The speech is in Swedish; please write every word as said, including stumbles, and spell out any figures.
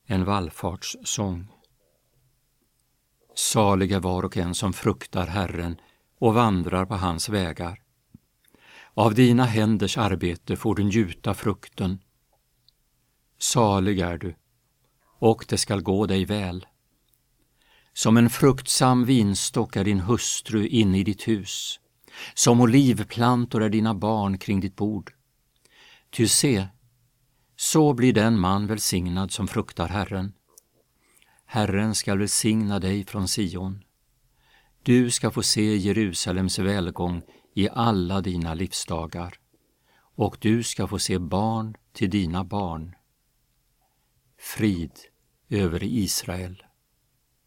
En vallfartssång. Salig är var och en som fruktar Herren och vandrar på hans vägar. Av dina händers arbete får du njuta frukten. Salig är du, och det skall gå dig väl. Som en fruktsam vinstock är din hustru inne i ditt hus. Som olivplantor är dina barn kring ditt bord. Ty se, så blir den man välsignad som fruktar Herren. Herren skall välsigna dig från Sion. Du ska få se Jerusalems välgång i alla dina livsdagar, och du ska få se barn till dina barn. Frid över Israel.